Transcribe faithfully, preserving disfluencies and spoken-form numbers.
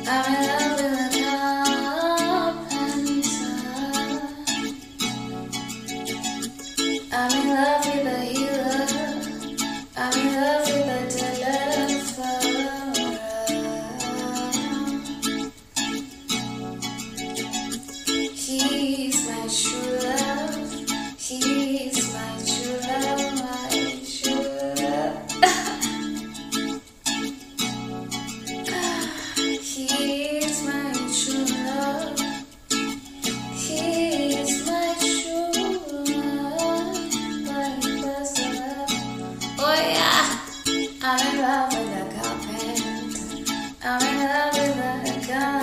I'm in love with a carpenter. I'm in love with a healer. I'm in love with a deliverer. He's my true love. He's my true love, my true love. He's my true love. He's my true love. My first love. Oh yeah, I'm in love with a carpenter. I'm in love with a carpenter.